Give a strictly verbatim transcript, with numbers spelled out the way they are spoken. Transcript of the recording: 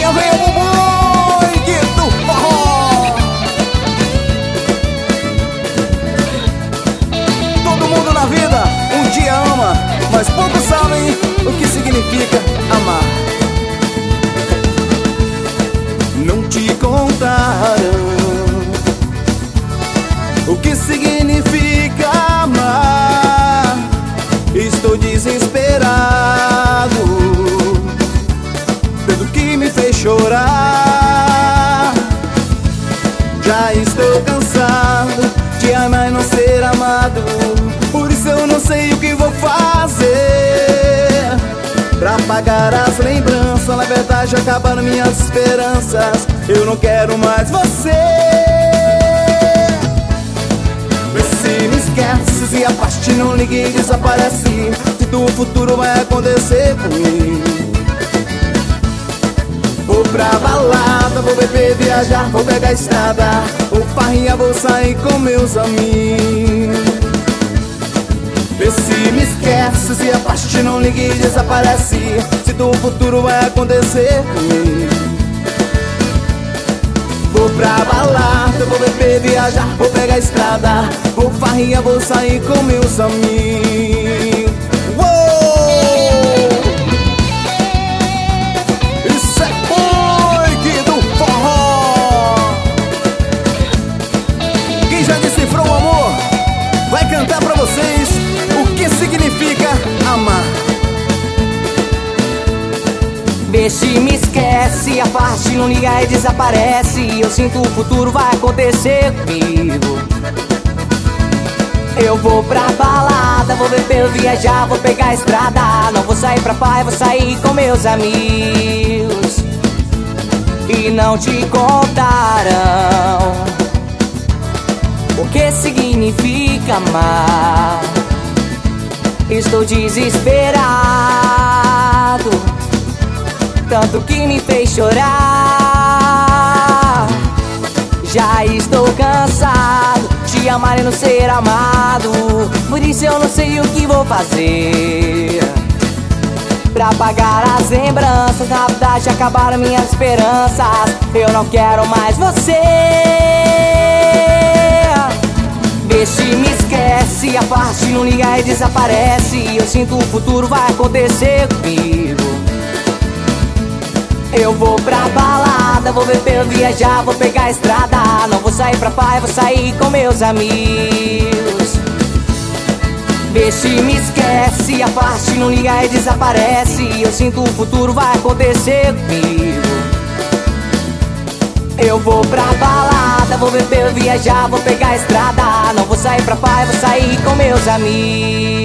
Lá vem o boi do forró. Todo mundo na vida um dia ama, mas poucos sabem o que significa amar. Não te contaram o que significa amar. Estou desesperado, tanto que me fez chorar. Já estou cansado de amar e não ser amado. Por isso eu não sei o que vou fazer pra apagar as lembranças. Na verdade acabaram minhas esperanças. Eu não quero mais você. Vê se me esqueces e a parte não liga e desaparece. Se do futuro vai acontecer comigo. Vou pra balada, vou beber, viajar, vou pegar a estrada. Vou farrinha, vou sair com meus amigos. Vê se me esqueces e a parte não liga e desaparece. Se do futuro vai acontecer comigo. Vou pra balada, vou beber, viajar, vou pegar a estrada. Vou farrinha, vou sair com meus amigos. Uou! Isso é boi do forró. Quem já decifrou o amor vai cantar pra vocês o que significa amar. Vê se me esquece, a parte não liga e desaparece. Eu sinto o futuro vai acontecer comigo. Eu vou pra balada, vou beber, viajar, vou pegar a estrada. Não vou sair pra praia, vou sair com meus amigos. E não te contaram o que significa amar. Estou desesperado, tanto que me fez chorar. Já estou cansado de amar e não ser amado. Por isso eu não sei o que vou fazer pra apagar as lembranças. Na verdade acabaram minhas esperanças. Eu não quero mais você. Vê se me esquece, a parte não liga e desaparece. Eu sinto o futuro vai acontecer comigo. Eu vou pra balada, vou beber, viajar, vou pegar a estrada. Não vou sair pra praia, vou sair com meus amigos. Vê se me esquece, a parte não liga e desaparece. Eu sinto o futuro vai acontecer comigo. Eu vou pra balada, vou beber, viajar, vou pegar a estrada. Não vou sair pra praia, vou sair com meus amigos.